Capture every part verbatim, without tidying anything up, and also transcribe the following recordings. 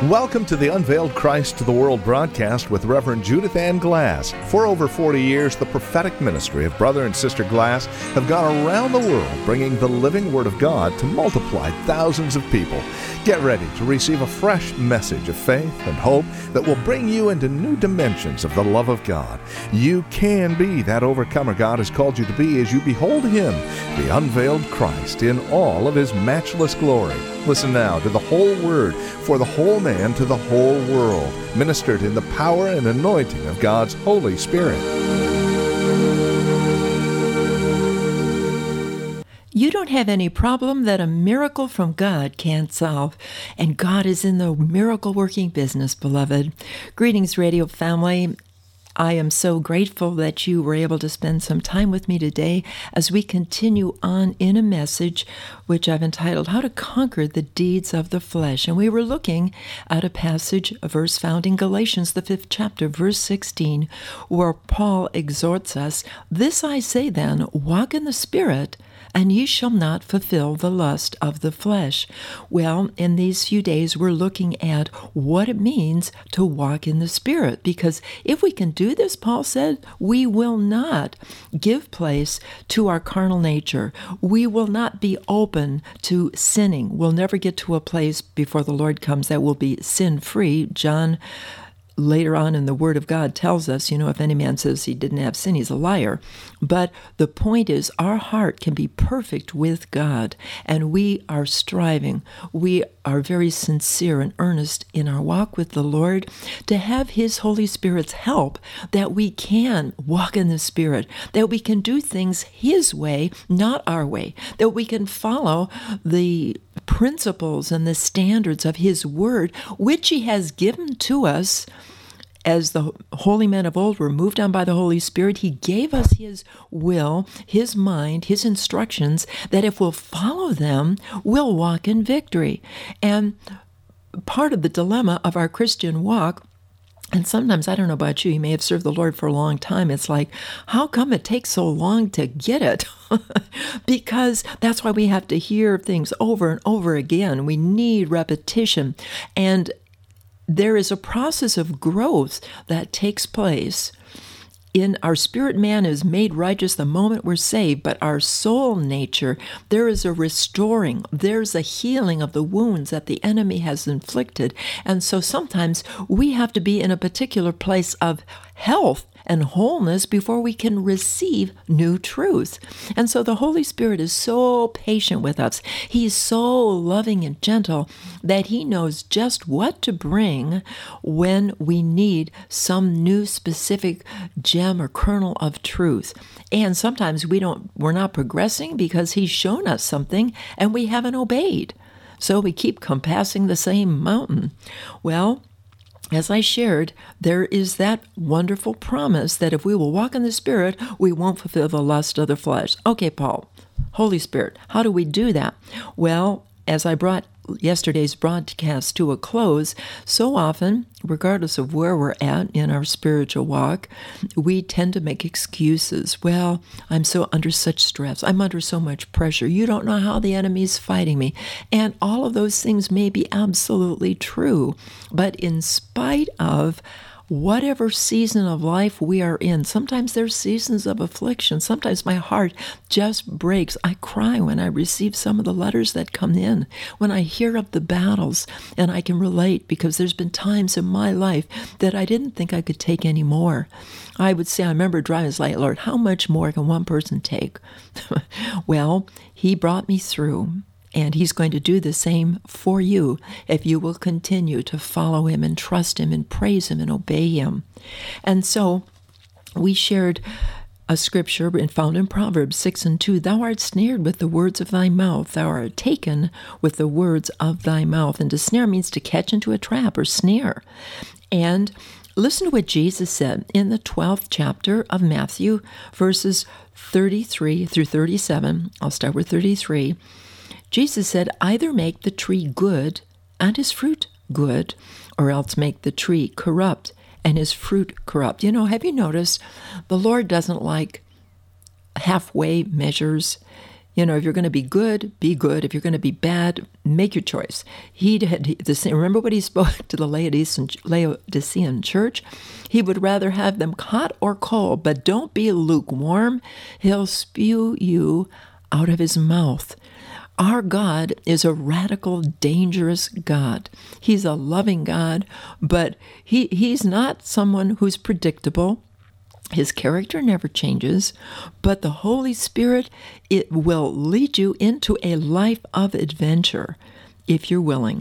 Welcome to the Unveiled Christ to the World broadcast with Reverend Judith Ann Glass. For over forty years, the prophetic ministry of Brother and Sister Glass have gone around the world bringing the living Word of God to multiply thousands of people. Get ready to receive a fresh message of faith and hope that will bring you into new dimensions of the love of God. You can be that overcomer God has called you to be as you behold Him, the unveiled Christ, in all of His matchless glory. Listen now to the whole Word for the whole man to the whole world, ministered in the power and anointing of God's Holy Spirit. You don't have any problem that a miracle from God can't solve. And God is in the miracle-working business, beloved. Greetings, radio family. I am so grateful that you were able to spend some time with me today as we continue on in a message which I've entitled, How to Conquer the Deeds of the Flesh. And we were looking at a passage, a verse found in Galatians, the fifth chapter, verse sixteen, where Paul exhorts us, This I say then, walk in the Spirit, and ye shall not fulfill the lust of the flesh. Well, in these few days, we're looking at what it means to walk in the Spirit, because if we can do this, Paul said, we will not give place to our carnal nature. We will not be open to sinning. We'll never get to a place before the Lord comes that will be sin-free. John later on in the Word of God tells us, you know, if any man says he didn't have sin, he's a liar. But the point is, our heart can be perfect with God, and we are striving. We are very sincere and earnest in our walk with the Lord to have His Holy Spirit's help, that we can walk in the Spirit, that we can do things His way, not our way, that we can follow the principles and the standards of His Word, which He has given to us. As the holy men of old were moved on by the Holy Spirit, He gave us His will, His mind, His instructions, that if we'll follow them, we'll walk in victory. And part of the dilemma of our Christian walk, and sometimes, I don't know about you, you may have served the Lord for a long time, it's like, how come it takes so long to get it? Because that's why we have to hear things over and over again. We need repetition. And there is a process of growth that takes place. In our spirit man is made righteous the moment we're saved, but our soul nature, there is a restoring, there's a healing of the wounds that the enemy has inflicted. And so sometimes we have to be in a particular place of health and wholeness before we can receive new truth. And so the Holy Spirit is so patient with us. He's so loving and gentle that He knows just what to bring when we need some new specific gem or kernel of truth. And sometimes we don't, we're not progressing because He's shown us something and we haven't obeyed. So we keep compassing the same mountain. Well, as I shared, there is that wonderful promise that if we will walk in the Spirit, we won't fulfill the lust of the flesh. Okay, Paul, Holy Spirit, how do we do that? Well, as I brought yesterday's broadcast to a close, so often, regardless of where we're at in our spiritual walk, we tend to make excuses. Well, I'm so under such stress. I'm under so much pressure. You don't know how the enemy's fighting me. And all of those things may be absolutely true. But in spite of whatever season of life we are in, sometimes there's seasons of affliction. Sometimes my heart just breaks. I cry when I receive some of the letters that come in, when I hear of the battles, and I can relate because there's been times in my life that I didn't think I could take any more. I would say, I remember driving, it's like, Lord, how much more can one person take? Well, He brought me through. And He's going to do the same for you if you will continue to follow Him and trust Him and praise Him and obey Him. And so we shared a scripture found in Proverbs six and two. Thou art snared with the words of thy mouth. Thou art taken with the words of thy mouth. And to snare means to catch into a trap or snare. And listen to what Jesus said in the twelfth chapter of Matthew, verses thirty-three through thirty-seven. I'll start with thirty-three. Jesus said, either make the tree good and his fruit good, or else make the tree corrupt and his fruit corrupt. You know, have you noticed the Lord doesn't like halfway measures? You know, if you're going to be good, be good. If you're going to be bad, make your choice. He had the same. Remember what he spoke to the Laodicean, Laodicean church? He would rather have them hot or cold, but don't be lukewarm. He'll spew you out of his mouth. Our God is a radical, dangerous God. He's a loving God, but he, he's not someone who's predictable. His character never changes, but the Holy Spirit, it will lead you into a life of adventure if you're willing.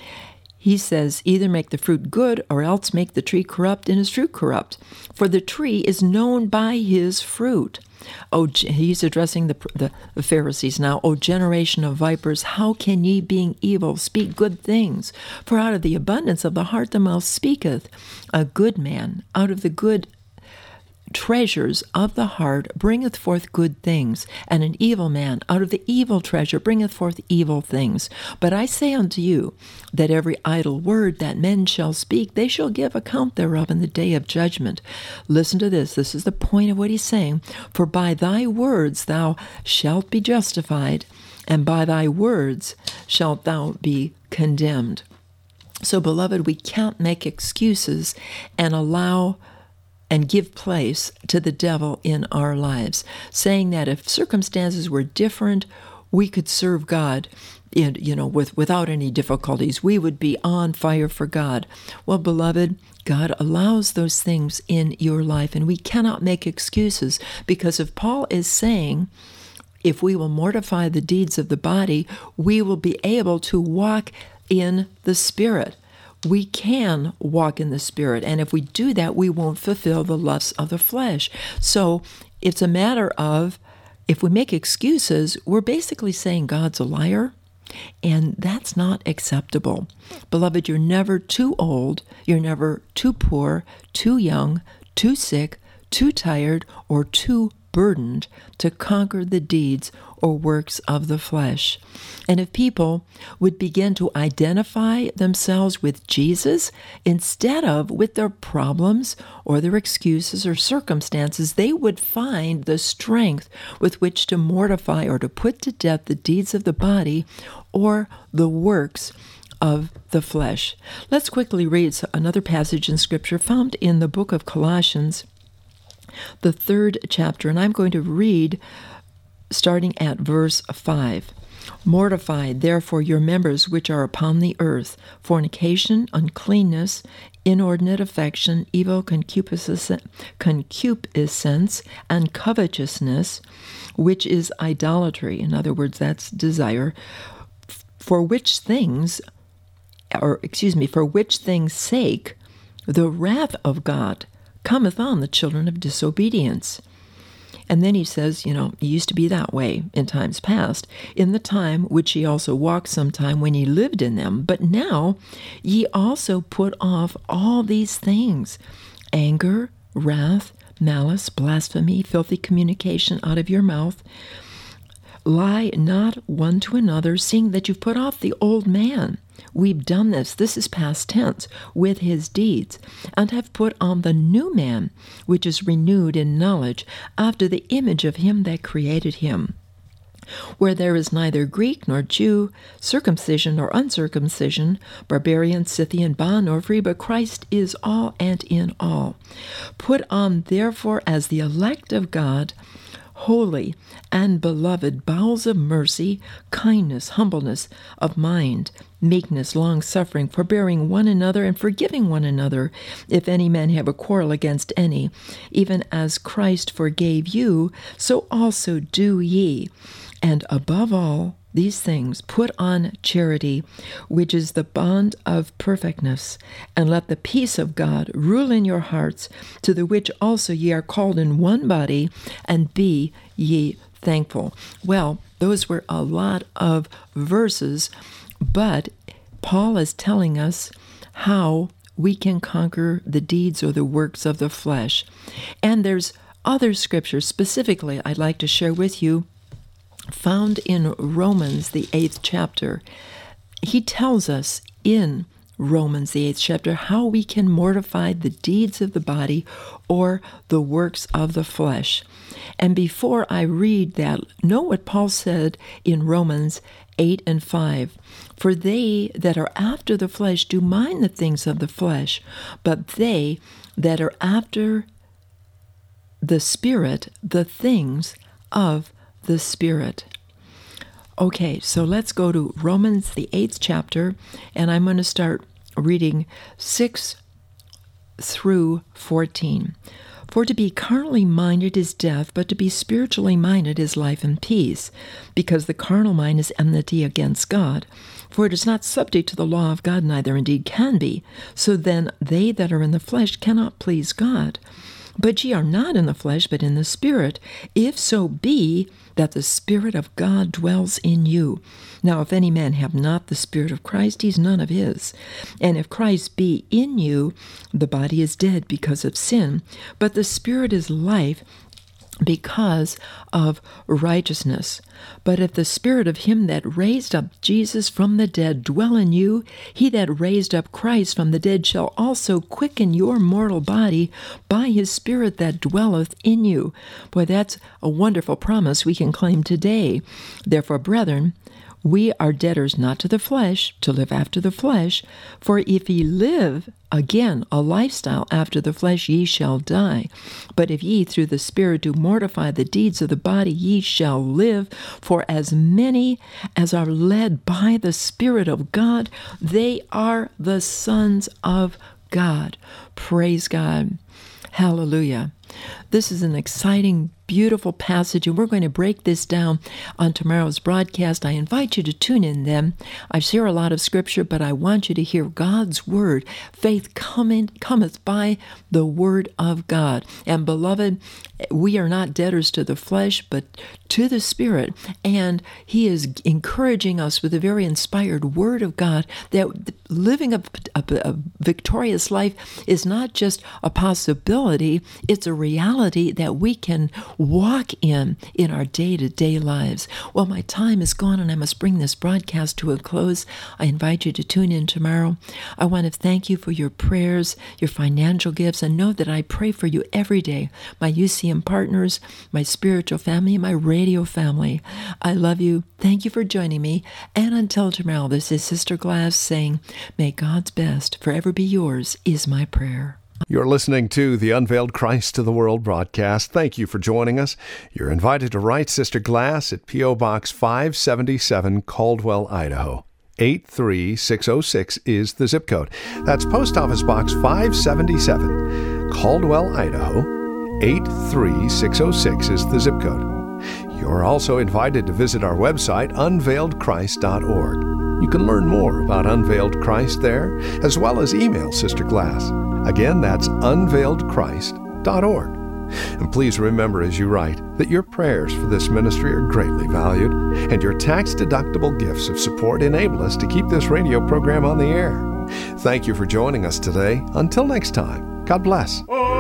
He says, either make the fruit good or else make the tree corrupt and his fruit corrupt. For the tree is known by his fruit. Oh, he's addressing the, the, the Pharisees now. O generation of vipers, how can ye, being evil, speak good things? For out of the abundance of the heart the mouth speaketh. A good man out of the good treasures of the heart bringeth forth good things, and an evil man out of the evil treasure bringeth forth evil things. But I say unto you, that every idle word that men shall speak, they shall give account thereof in the day of judgment. Listen to this. This is the point of what he's saying. For by thy words thou shalt be justified, and by thy words shalt thou be condemned. So, beloved, we can't make excuses and allow and give place to the devil in our lives, saying that if circumstances were different, we could serve God, in, you know, with, without any difficulties. We would be on fire for God. Well, beloved, God allows those things in your life, and we cannot make excuses, because if Paul is saying, if we will mortify the deeds of the body, we will be able to walk in the Spirit. We can walk in the Spirit, and if we do that, we won't fulfill the lusts of the flesh. So it's a matter of, if we make excuses, we're basically saying God's a liar, and that's not acceptable. Beloved, you're never too old, you're never too poor, too young, too sick, too tired, or too burdened to conquer the deeds or works of the flesh. And if people would begin to identify themselves with Jesus instead of with their problems or their excuses or circumstances, they would find the strength with which to mortify or to put to death the deeds of the body or the works of the flesh. Let's quickly read another passage in Scripture found in the book of Colossians, the third chapter, and I'm going to read starting at verse five. Mortify, therefore, your members which are upon the earth, fornication, uncleanness, inordinate affection, evil concupiscence, concupiscence, and covetousness, which is idolatry. In other words, that's desire, for which things, or excuse me, for which things' sake, the wrath of God cometh on the children of disobedience. And then he says, you know, it used to be that way in times past, in the time which ye also walked sometime when ye lived in them. But now ye also put off all these things: anger, wrath, malice, blasphemy, filthy communication out of your mouth. Lie not one to another, seeing that you've put off the old man. We've done this, this is past tense, with his deeds, and have put on the new man, which is renewed in knowledge, after the image of him that created him. Where there is neither Greek nor Jew, circumcision nor uncircumcision, barbarian, Scythian, bond nor free, but Christ is all and in all. Put on therefore as the elect of God, holy and beloved, bowels of mercy, kindness, humbleness of mind, meekness, long-suffering, forbearing one another, and forgiving one another, if any man have a quarrel against any. Even as Christ forgave you, so also do ye. And above all these things, put on charity, which is the bond of perfectness, and let the peace of God rule in your hearts, to the which also ye are called in one body, and be ye thankful. Well, those were a lot of verses, but Paul is telling us how we can conquer the deeds or the works of the flesh. And there's other scriptures specifically I'd like to share with you, found in Romans, the eighth chapter. He tells us in Romans, the eighth chapter, how we can mortify the deeds of the body or the works of the flesh. And before I read that, know what Paul said in Romans eight and five. For they that are after the flesh do mind the things of the flesh, but they that are after the Spirit, the things of the Spirit. Okay, so let's go to Romans, the eighth chapter, and I'm going to start reading six through fourteen. For to be carnally minded is death, but to be spiritually minded is life and peace, because the carnal mind is enmity against God. For it is not subject to the law of God, neither indeed can be. So then they that are in the flesh cannot please God. But ye are not in the flesh, but in the Spirit, if so be that the Spirit of God dwells in you. Now if any man have not the Spirit of Christ, he is none of his. And if Christ be in you, the body is dead because of sin, but the Spirit is life because of righteousness. But if the Spirit of him that raised up Jesus from the dead dwell in you, he that raised up Christ from the dead shall also quicken your mortal body by his Spirit that dwelleth in you. Boy, that's a wonderful promise we can claim today. Therefore, brethren, we are debtors not to the flesh, to live after the flesh. For if ye live, again, a lifestyle after the flesh, ye shall die. But if ye through the Spirit do mortify the deeds of the body, ye shall live. For as many as are led by the Spirit of God, they are the sons of God. Praise God. Hallelujah. This is an exciting, beautiful passage, and we're going to break this down on tomorrow's broadcast. I invite you to tune in then. I share a lot of scripture, but I want you to hear God's word. Faith coming, cometh by the word of God. And beloved, we are not debtors to the flesh, but to the Spirit. And he is encouraging us with a very inspired word of God that living a, a, a victorious life is not just a possibility, it's a reality that we can walk in in our day-to-day lives. Well, my time is gone and I must bring this broadcast to a close. I invite you to tune in tomorrow. I want to thank you for your prayers, your financial gifts, and know that I pray for you every day. My U C M partners, my spiritual family, and my radio family. I love you. Thank you for joining me. And until tomorrow, this is Sister Glass saying, may God's best forever be yours is my prayer. You're listening to the Unveiled Christ to the World broadcast. Thank you for joining us. You're invited to write Sister Glass at P O. Box five seventy-seven, Caldwell, Idaho. eight three six oh six is the zip code. That's Post Office Box five seventy-seven, Caldwell, Idaho. eight three six oh six is the zip code. You're also invited to visit our website, unveiled christ dot org. You can learn more about Unveiled Christ there, as well as email Sister Glass. Again, that's unveiled christ dot org. And please remember as you write that your prayers for this ministry are greatly valued, and your tax-deductible gifts of support enable us to keep this radio program on the air. Thank you for joining us today. Until next time, God bless.